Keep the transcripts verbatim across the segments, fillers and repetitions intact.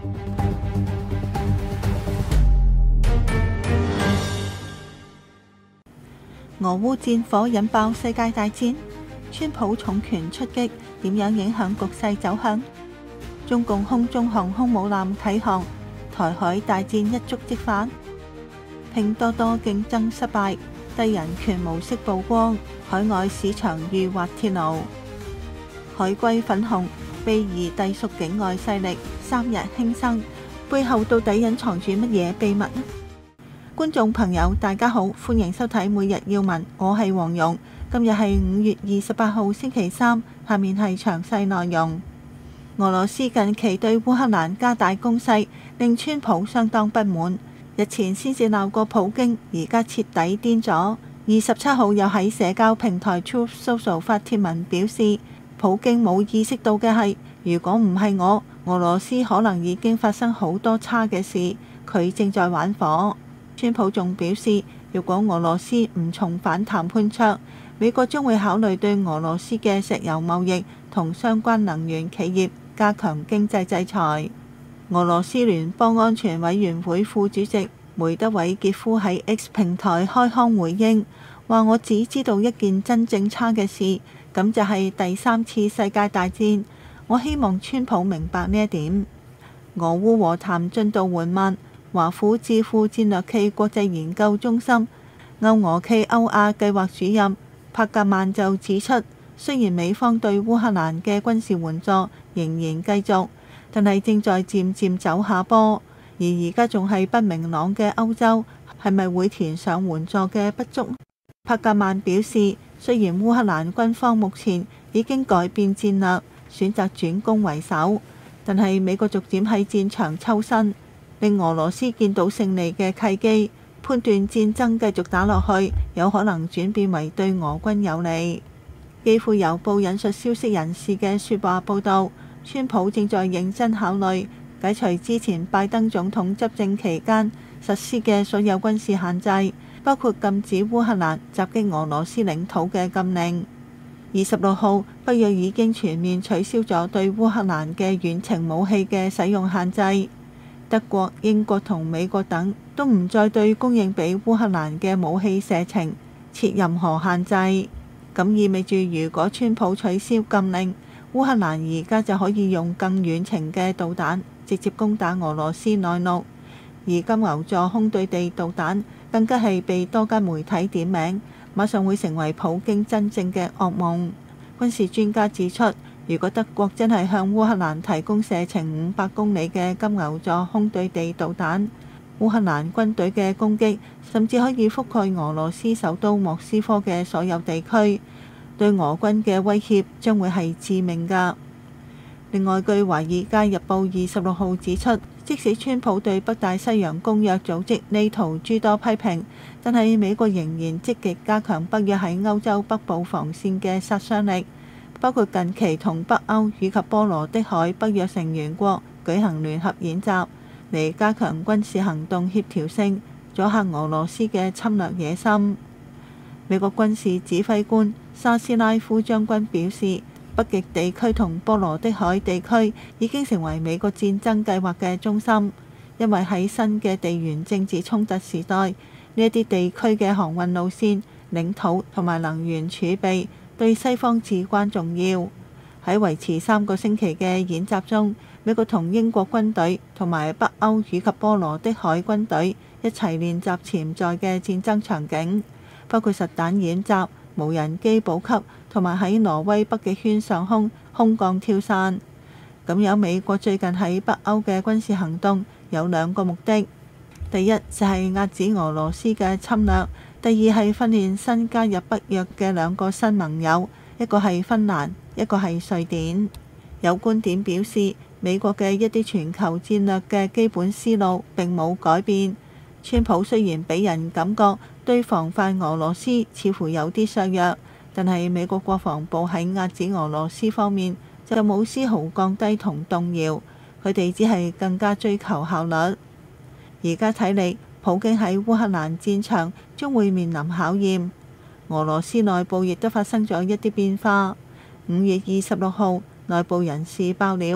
俄烏戰火引爆世界大戰，川普重拳出擊，點樣影響局勢走向？中共空中航空母艦啟航，台海大戰一觸即發。拼多多競爭失敗，低人權模式曝光，海外市場遇滑鐵盧。海龜粉紅被疑隸屬境外勢力，三日輕生，背後到底隱藏住乜嘢秘密呢？觀眾朋友大家好，歡迎收睇每日要聞，我係黃蓉。今日係五月二十八號星期三，下面係詳細內容。俄羅斯近期對烏克蘭加大攻勢，令川普相當不滿。日前先至鬧過普京，而家徹底癲咗。二十七號又喺社交平台 Truth Social 發帖文表示，普京冇意識到嘅係，如果唔係我，俄羅斯可能已經發生好多差嘅事，佢正在玩火。川普仲表示，如果俄羅斯唔重返談判桌，美國將會考慮對俄羅斯嘅石油貿易同相關能源企業加強經濟制裁。俄羅斯聯邦安全委員會副主席梅德韋傑夫喺 X 平台開腔回應，話我只知道一件真正差嘅事，咁就係第三次世界大戰。我希望川普明白呢一點。俄烏和談進度緩慢。華府智庫戰略暨國際研究中心歐俄暨歐亞計劃主任帕格曼就指出，雖然美方對烏克蘭嘅軍事援助仍然繼續，但係正在漸漸走下坡，而而家仲係不明朗嘅歐洲係咪會填上援助嘅不足？帕格曼表示，雖然烏克蘭軍方目前已經改變戰略，選擇轉攻為守，但係美國逐漸喺戰場抽身，令俄羅斯見到勝利嘅契機，判斷戰爭繼續打落去有可能轉變為對俄軍有利。基輔郵報引述消息人士嘅說話報道，川普正在認真考慮解除之前拜登總統執政期間實施嘅所有軍事限制，包括禁止烏克蘭襲擊俄羅斯領土嘅禁令。二十六號，北約已經全面取消咗對烏克蘭嘅遠程武器嘅使用限制。德國、英國同美國等都唔再對供應俾烏克蘭嘅武器射程設任何限制，咁意味住如果川普取消禁令，烏克蘭而家就可以用更遠程嘅導彈直接攻打俄羅斯內陸，而金牛座空對地導彈更加係被多間媒體點名，馬上會成為普京真正嘅噩夢。軍事專家指出，如果德國真係向烏克蘭提供射程五百公里嘅金牛座空對地導彈，烏克蘭軍隊嘅攻擊甚至可以覆蓋俄羅斯首都莫斯科嘅所有地區，對俄軍嘅威脅將會係致命㗎。另外，據《華爾街日報》二十六號指出，即使川普對北大西洋公約組織 NATO 諸多批評，但係美國仍然積極加強北約喺歐洲北部防線嘅殺傷力。包括近期同北歐以及波羅的海北約成員國舉行聯合演習，嚟加強軍事行動協調性，阻嚇俄羅斯嘅侵略野心。美國軍事指揮官沙斯拉夫將軍表示，北極地區同波羅的海地區已經成為美國戰爭計劃嘅中心，因為喺新嘅地緣政治衝突時代，呢一啲地區嘅航運路線、領土同埋能源儲備對西方至關重要。喺維持三個星期嘅演習中，美國同英國軍隊同埋北歐以及波羅的海軍隊一齊練習潛在嘅戰爭場景，包括實彈演習、無人機補給同埋喺挪威北極圈上空空降跳傘。咁有美國最近喺北歐嘅軍事行動有兩個目的，第一就係壓止俄羅斯嘅侵略，第二係訓練新加入北約嘅兩個新盟友，一個係芬蘭，一個係瑞典。有觀點表示，美國嘅一啲全球戰略嘅基本思路並冇改變。川普雖然俾人感覺對防範俄羅斯似乎有啲削弱，但係美國國防部喺壓止俄羅斯方面就冇絲毫降低同動搖，佢哋只係更加追求效率。而家睇嚟，普京喺烏克蘭戰場將會面臨考驗，俄羅斯內部亦都發生咗一啲變化。五月二十六號，內部人士爆料，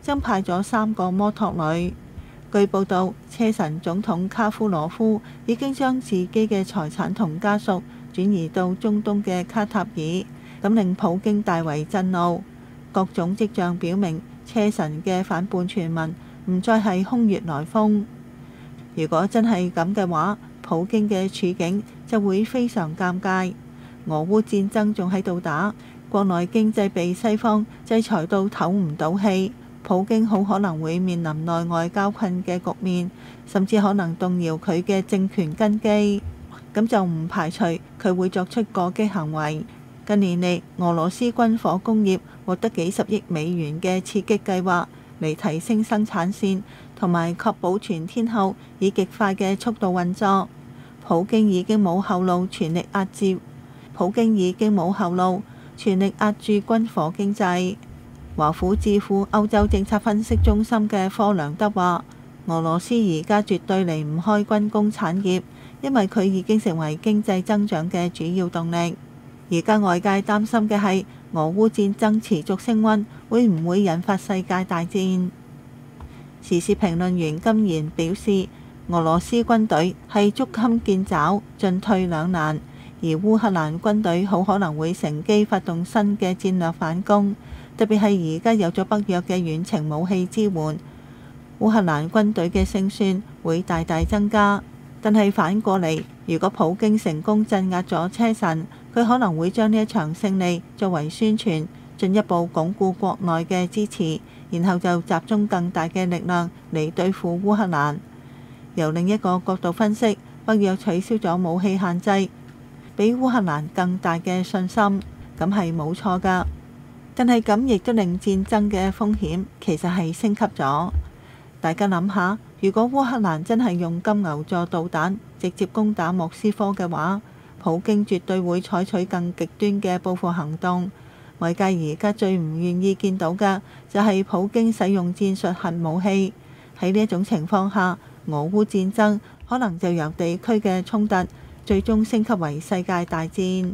增派咗三個摩托旅。據報道，車臣總統卡夫羅夫已經將自己嘅財產同家屬轉移到中東嘅卡塔爾，咁令普京大為震怒。各種跡象表明，車臣嘅反叛傳聞唔再係空穴來風。如果真係咁嘅話，普京嘅處境就會非常尷尬。俄烏戰爭仲喺度打，國內經濟被西方制裁到唞唔到氣，普京好可能會面臨內外交困嘅局面，甚至可能動搖佢嘅政權根基。咁就唔排除佢會作出過激行為。近年嚟，俄羅斯軍火工業獲得幾十億美元嘅刺激計劃，嚟提升生產線，同埋確保全天候以極快嘅速度運作。普京已經冇後路，全力壓制。普京已經冇後路，全力壓住軍火經濟。華府智庫歐洲政策分析中心嘅科良德話：俄羅斯而家絕對離唔開軍工產業，因為佢已經成為經濟增長嘅主要動力。而家外界擔心嘅係俄烏戰爭持續升溫，會唔會引發世界大戰？時事評論員金賢表示，俄羅斯軍隊係捉襟見肘，進退兩難。而烏克蘭軍隊好可能會乘機發動新嘅戰略反攻，特別係而家有咗北約嘅遠程武器支援，烏克蘭軍隊嘅勝算會大大增加。但係反過嚟，如果普京成功鎮壓咗車臣，佢可能會將呢一場勝利作為宣傳，進一步鞏固國內嘅支持，然後就集中更大嘅力量嚟對付烏克蘭。由另一個角度分析，北約取消咗武器限制，俾烏克蘭更大嘅信心，咁係冇錯㗎。但係咁亦都令戰爭嘅風險其實係升級咗。大家諗下，如果烏克蘭真係用金牛座導彈直接攻打莫斯科嘅話，普京絕對會採取更極端嘅報復行動。外界而家最唔願意見到嘅就係普京使用戰術核武器。喺呢一種情況下，俄烏戰爭可能就由地區嘅衝突最終升級為世界大戰。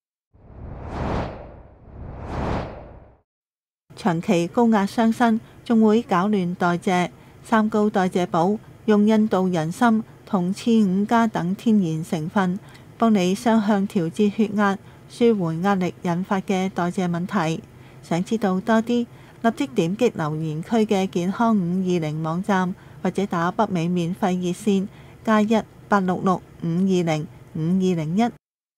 長期高壓傷身，仲會搞亂代謝。三高代謝寶用印度人參同刺五加等天然成分，幫你雙向調節血壓，舒緩壓力引發嘅代謝問題。想知道多啲，立即點擊留言區嘅健康五二零網站，或者打北美免費熱線加一八六六五二零五二零一。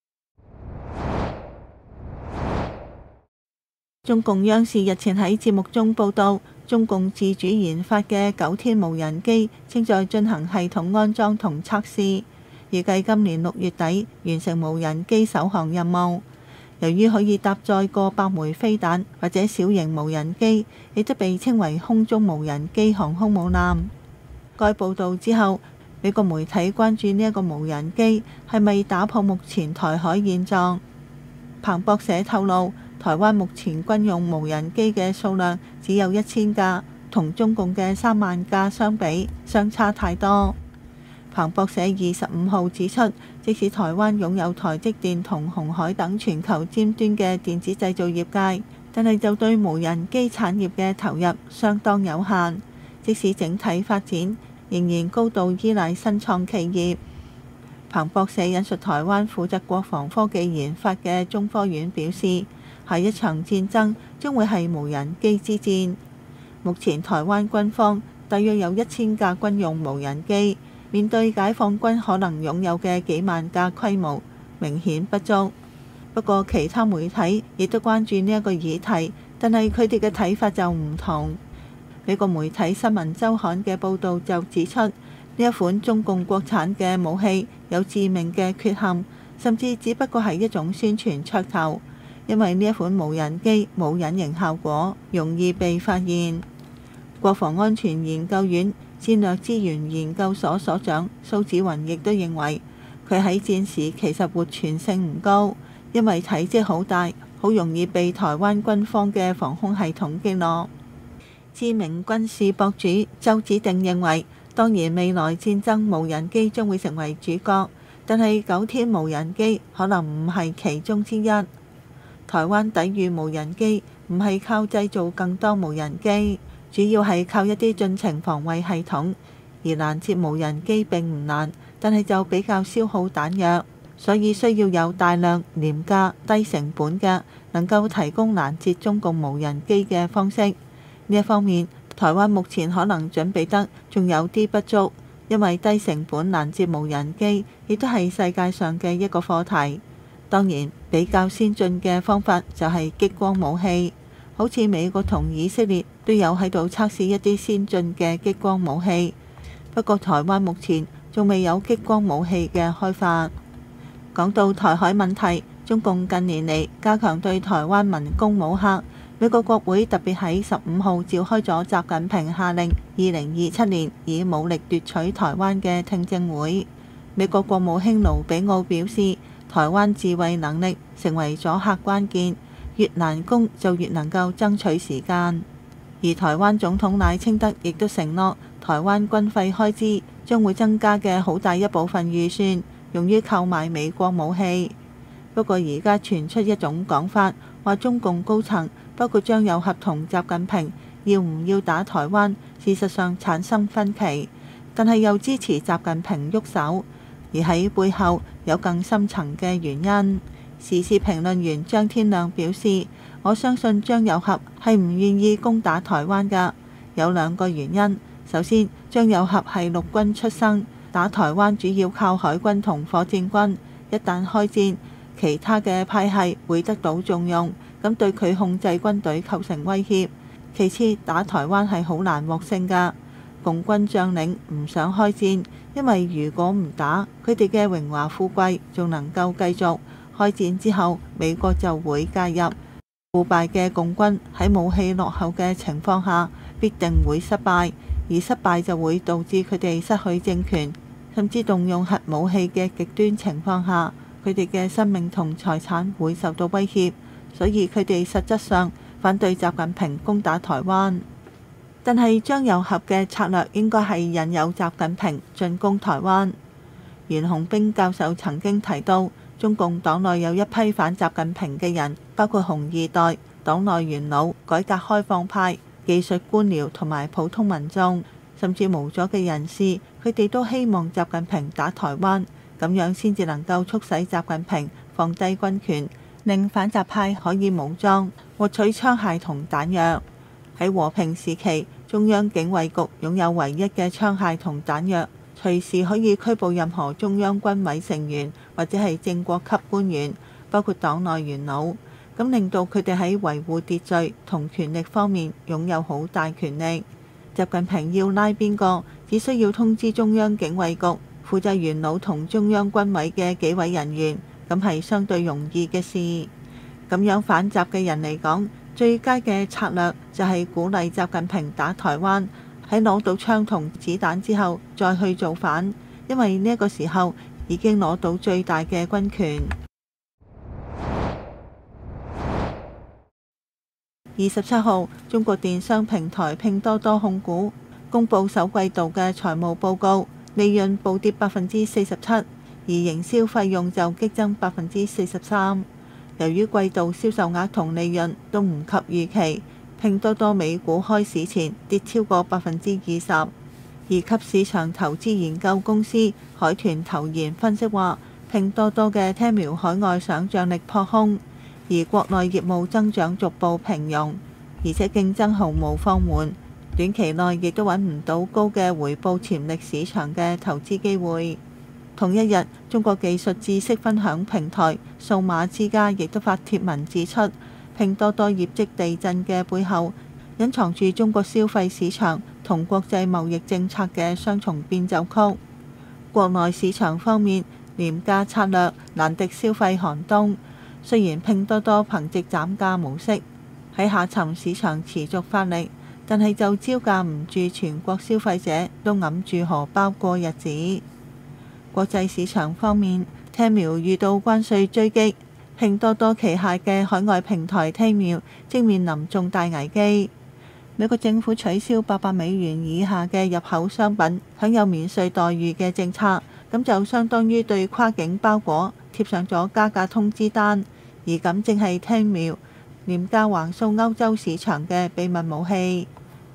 中共央視日前喺節目中報道，中共自主研發嘅九天無人機正在進行系統安裝同測試，預計今年六月底完成無人機首項任務。由於可以搭載過百枚飛彈或者小型無人機，亦都被稱為空中無人機航空母艦。該報導之後，美國媒體關注呢一個無人機係咪打破目前台海現狀。彭博社透露，台灣目前軍用無人機嘅數量只有一千架，同中共嘅三萬架相比，相差太多。彭博社二十五號指出，即使台灣擁有台積電同鴻海等全球尖端嘅電子製造業界，但係就對無人機產業嘅投入相當有限。即使整體發展，仍然高度依賴新創企業。彭博社引述台灣負責國防科技研發嘅中科院表示，下一場戰爭將會係無人機之戰。目前台灣軍方大約有一千架軍用無人機，面對解放軍可能擁有嘅幾萬架規模，明顯不足。不過其他媒體亦都關注呢一個議題，但係佢哋嘅睇法就唔同。美國媒體新聞週刊嘅報導就指出，呢一款中共國產嘅武器有致命嘅缺陷，甚至只不過係一種宣傳噱頭。因為呢一款無人機冇隱形效果，容易被發現。國防安全研究院戰略資源研究所所長蘇紫雲亦都認為，佢喺戰時其實活存性唔高，因為體積好大，好容易被台灣軍方嘅防空系統擊落。知名軍事博主周子定認為，當然未來戰爭無人機將會成為主角，但係九天無人機可能唔係其中之一。台灣抵禦無人機唔係靠製造更多無人機， 主要係靠一啲進程防衛系統，而攔截無人機並唔難，但係就比較消耗彈藥，所以需要有大量廉價低成本嘅能夠提供攔截中共無人機嘅方式。呢一方面，台灣目前可能準備得仲有啲不足，因為低成本攔截無人機亦都係世界上嘅一個課題。當然，比較先進嘅方法就係激光武器，好似美國同以色列都有喺度測試一啲先進嘅激光武器。不過台灣目前仲未有激光武器嘅開發。講到台海問題，中共近年嚟加強對台灣文攻武嚇。美國國會特別喺十五號召開咗習近平下令二零二七年以武力奪取台灣嘅聽證會。美國國務卿盧比奧表示，台灣自衛能力成為阻嚇關鍵，越難攻就越能夠爭取時間。而台灣總統賴清德亦都承諾，台灣軍費開支將會增加嘅好大一部分預算用於購買美國武器。不過而家傳出一種講法，話中共高層包括張又俠同習近平要唔要打台灣，事實上產生分歧，但係又支持習近平喐手。而喺背後有更深層嘅原因。時事評論員張天亮表示，我相信張又俠係唔願意攻打台灣㗎，有兩個原因。首先，張又俠係陸軍出身，打台灣主要靠海軍同火箭軍，一旦開戰，其他嘅派系會得到重用，咁對佢控制軍隊構成威脅。其次，打台灣係好難獲勝㗎。共軍將領唔想開戰，因為如果唔打，佢哋嘅榮華富貴仲能夠繼續。開戰之後，美國就會介入。腐敗嘅共軍喺武器落後嘅情況下，必定會失敗，而失敗就會導致佢哋失去政權，甚至動用核武器嘅極端情況下，佢哋嘅生命同財產會受到威脅。所以佢哋實質上反對習近平攻打台灣。但係張又俠嘅策略應該係引誘習近平進攻台灣。袁洪兵教授曾經提到，中共黨內有一批反習近平嘅人，包括紅二代、黨內元老、改革開放派、技術官僚同埋普通民眾，甚至無咗嘅人士，佢哋都希望習近平打台灣，咁樣先至能夠促使習近平放低軍權，令反習派可以武裝，獲取槍械同彈藥。喺和平時期，中央警衛局擁有唯一嘅槍械同彈藥，隨時可以拘捕任何中央軍委成員或者係正國級官員，包括黨內元老，咁令到佢哋喺維護秩序同權力方面擁有好大權力。習近平要拉邊個，只需要通知中央警衛局負責元老同中央軍委嘅幾位人員，咁係相對容易嘅事。咁樣反習嘅人嚟講，最佳嘅策略就係鼓勵習近平打台灣，喺攞到槍同子彈之後再去造反，因為呢個時候已經攞到最大嘅軍權。二十七號，中國電商平台拼多多控股公佈首季度嘅財務報告，利潤暴跌百分之四十七，而營銷費用就激增百分之四十三。由於季度銷售額同利潤都唔及預期，拼多多美股開市前跌超過百分之二十。而及市場投資研究公司海豚投研分析話，拼多多嘅 Temu 海外想像力破空，而國內業務增長逐步平庸，而且競爭毫無放緩，短期內亦都揾唔到高嘅回報潛力市場嘅投資機會。同一日，中國技術知識分享平台數碼之家亦都發帖文指出，拼多多業績地震嘅背後隱藏住中國消費市場同國際貿易政策嘅雙重變奏曲。國內市場方面，廉價策略難敵消費寒冬。雖然拼多多憑藉斬價模式喺下沉市場持續發力，但係就招架唔住全國消費者都揞住荷包過日子。國際市場方面，Temu遇到關稅追擊，拼多多旗下嘅海外平台 Temu正面臨重大危機。美國政府取消八百美元以下嘅入口商品享有免稅待遇嘅政策，咁就相當於對跨境包裹貼上咗加價通知單，而咁正係 Temu廉價橫掃歐洲市場嘅秘密武器。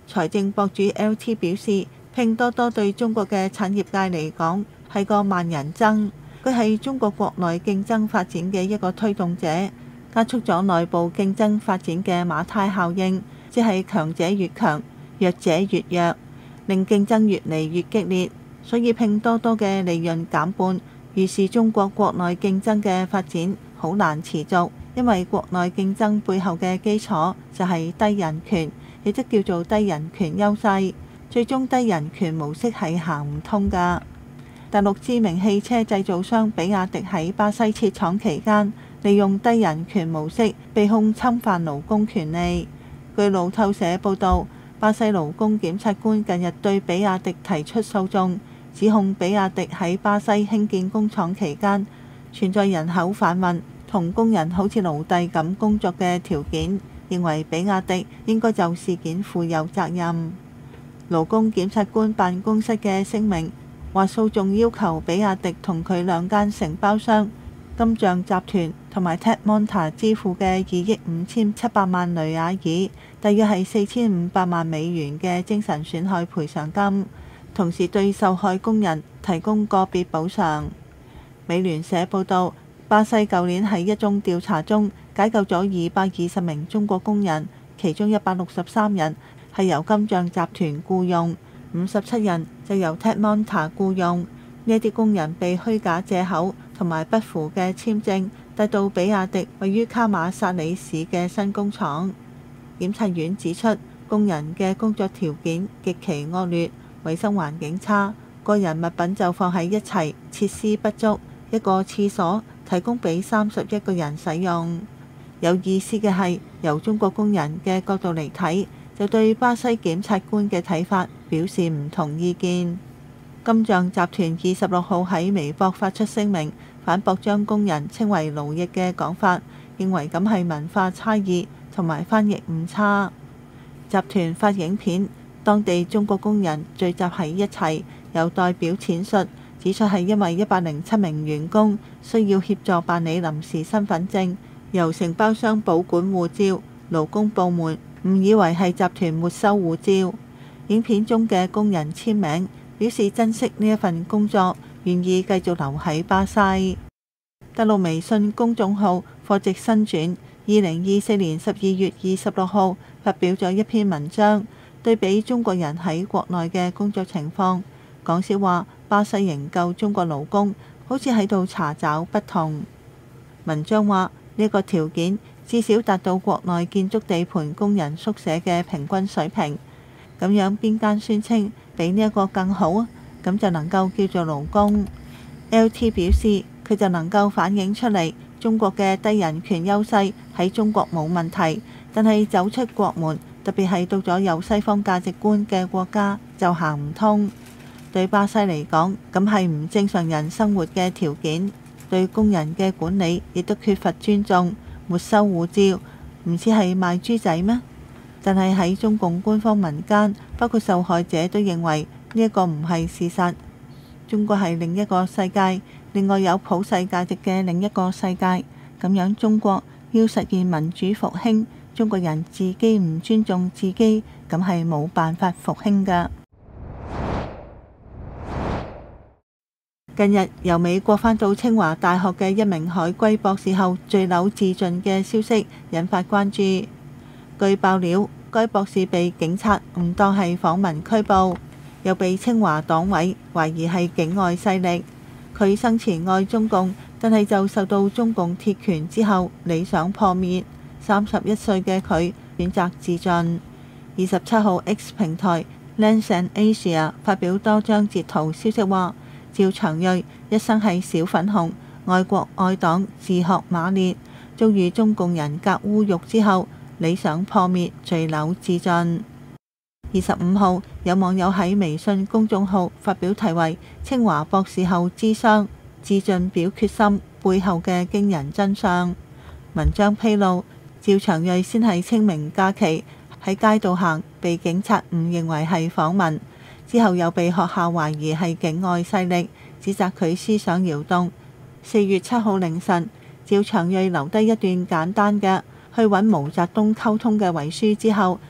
財政博主 L T 表示，拼多多對中國嘅產業界嚟講係個萬人爭，佢係中國國內競爭發展嘅一個推動者，加速咗內部競爭發展嘅馬太效應，即係強者越強，弱者越弱，令競爭越嚟越激烈。所以拼多多嘅利潤減半，預示中國國內競爭嘅發展好難持續，因為國內競爭背後嘅基礎就係低人權，亦都叫做低人權優勢。最終低人權模式係行唔通㗎。大陸知名汽車製造商比亞迪喺巴西設廠期間，利用低人權模式被控侵犯勞工權利。據路透社報導，巴西勞工檢察官近日對比亞迪提出訴訟，指控比亞迪喺巴西興建工廠期間存在人口販運同工人好似奴隸咁工作嘅條件，認為比亞迪應該就事件負有責任。勞工檢察官辦公室嘅聲明話，訴訟要求比亞迪同佢兩間承包商金像集團同埋 Techmonta 支付嘅二億五千七百萬雷亞爾，大約係四千五百萬美元嘅精神損害賠償金，同時對受害工人提供個別補償。美聯社報導，巴西舊年喺一宗調查中解救咗二百二十名中國工人，其中一百六十三人係由金像集團僱用，五十七人就由 Techmonta 僱用。呢啲工人被虛假藉口同埋不符嘅簽證帶到比亞迪位於卡馬薩里市嘅新工廠。檢察院指出，工人嘅工作條件極其惡劣，衛生環境差，個人物品就放喺一齊，設施不足，一個廁所提供俾三十一個人使用。有意思嘅係，由中國工人嘅角度嚟睇，就對巴西檢察官嘅睇法表示唔同意見。金像集團二十六號喺微博發出聲明，反駁將工人稱為奴役嘅講法，認為咁係文化差異同埋翻譯誤差。集團發影片，當地中國工人聚集喺一齊，有代表闡述，指出係因為一百零七名員工需要協助辦理臨時身份證，由承包商保管護照，勞工部門誤以為係集團沒收護照。影片中嘅工人簽名，表示珍惜呢一份工作，願意繼續留喺巴西。大陸微信公眾號貨值新傳二零二四年十二月二十六號發表咗一篇文章，對比中國人喺國內嘅工作情況，講笑話巴西營救中國勞工，好似喺度查找不同。文章話呢個條件至少達到國內建築地盤工人宿舍嘅平均水平，咁樣邊間宣稱比呢一個更好啊？咁就能夠叫做勞工。L T 表示佢就能夠反映出嚟，中國嘅低人權優勢喺中國冇問題，但係走出國門，特別係到咗有西方價值觀嘅國家就行唔通。對巴西嚟講，咁係唔正常人生活嘅條件，對工人嘅管理亦都缺乏尊重，沒收護照，唔似係賣豬仔咩？但係喺中共官方民間，包括受害者都認為呢一個唔係事實。中國係另一個世界，另外有普世價值嘅另一個世界。咁樣中國要實現民主復興，中國人自己唔尊重自己，咁係冇辦法復興㗎。近日由美國返到清華大學嘅一名海歸博士後墜樓自盡嘅消息引發關注。據爆料，該博士被警察誤當係訪問拘捕，又被清華黨委懷疑係境外勢力。佢生前愛中共，但係就受到中共鐵拳之後理想破滅。三十一歲嘅佢選擇自盡。二十七號 X 平台 Lens and Asia 發表多張截圖，消息話趙長瑞一生係小粉紅，愛國愛黨，自學馬列，遭遇中共人格侮辱之後理想破滅，墜樓自盡。二十五號有網友喺微信公眾號發表題為《清華博士後諮商自盡表決心背後嘅驚人真相》。文章披露，趙長瑞先係清明假期喺街度行，被警察誤認為係訪問，之後又被學校懷疑係境外勢力，指責佢思想搖動。四月七號凌晨，趙長瑞留低一段簡單嘅去揾毛澤東溝通嘅遺書之後，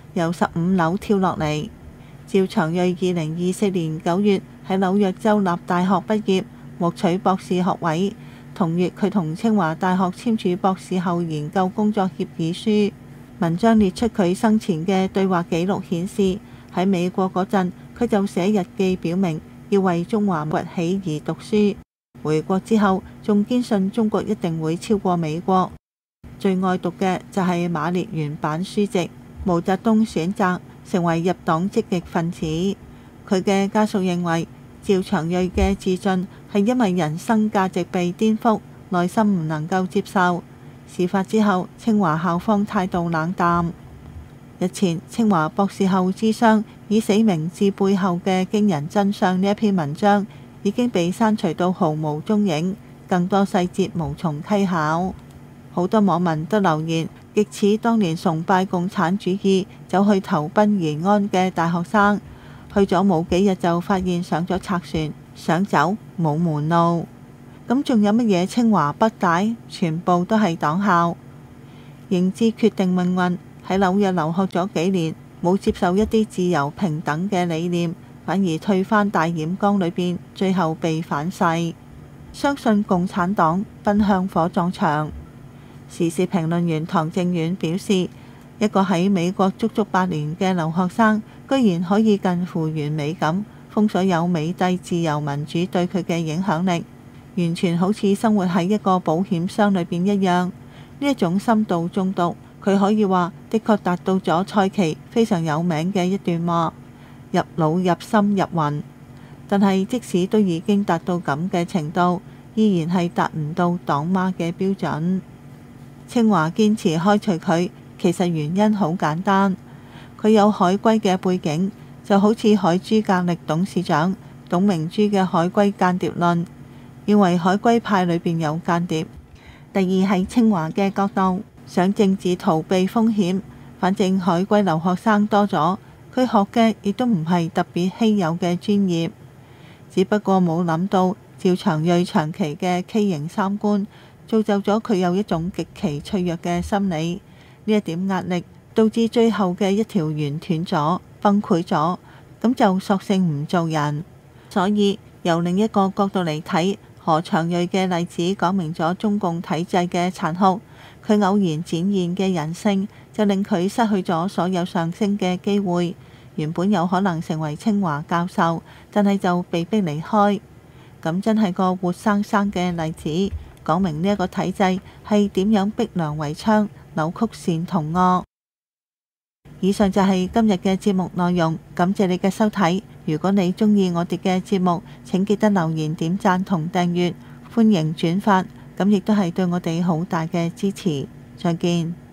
由十五樓跳落嚟。趙長瑞二零二四年九月喺紐約州立大學畢業，獲取博士學位。同月佢同清華大學簽署博士後研究工作協議書。文章列出佢生前嘅對話記錄，顯示喺美國嗰陣，佢就寫日記表明要為中華崛起而讀書。回國之後，仲堅信中國一定會超過美國。最愛讀嘅就係馬列原版書籍。毛澤東選擇成為入黨積極分子。佢嘅家屬認為趙長瑞嘅自盡係因為人生價值被顛覆，內心唔能夠接受。事發之後，清華校方態度冷淡。日前，清華博士後諮商以死明字背後嘅驚人真相呢一篇文章已經被刪除到毫無蹤影，更多細節無從稽考。好多網民都留言，極似當年崇拜共產主義走去投奔延安嘅大學生，去咗冇幾日就發現上咗賊船，想走冇門路。咁仲有乜嘢清華北大？全部都係黨校。認知決定命運，喺紐約留學咗幾年，冇接受一啲自由平等嘅理念，反而退返大染缸裏邊，最後被反噬。相信共產黨奔向火葬場。時事評論員唐正遠表示，一個喺美國足足八年嘅留學生，居然可以近乎完美咁封鎖有美帝自由民主對佢嘅影響力，完全好似生活喺一個保險箱裏邊一樣。呢一種深度中毒，佢可以話的確達到咗蔡奇非常有名嘅一段話：入腦入心入魂。但係即使都已經達到咁嘅程度，依然係達唔到黨媽嘅標準。清華堅持開除佢，其實原因好簡單，佢有海歸嘅背景，就好似海珠格力董事長董明珠嘅海歸間諜論，認為海歸派裏邊有間諜。第二係清華嘅角度，想政治逃避風險，反正海歸留學生多咗，佢學嘅亦都唔係特別稀有嘅專業，只不過冇諗到趙長瑞長期嘅畸形三觀，造就咗佢有一種極其脆弱嘅心理。呢一點壓力導致最後嘅一條弦斷咗，崩潰咗，咁就索性唔做人。所以由另一個角度嚟睇，何長瑞嘅例子講明咗中共體制嘅殘酷。佢偶然展現嘅人性，就令佢失去咗所有上升嘅機會。原本有可能成為清華教授，但係就被逼離開。咁真係個活生生嘅例子，講明呢一個體制係點樣逼良為娼，扭曲善同惡。以上就係今日嘅節目內容，感謝你嘅收睇。如果你鍾意我哋嘅節目，請記得留言、點讚同訂閱，歡迎轉發，咁亦都係對我哋好大嘅支持。再見。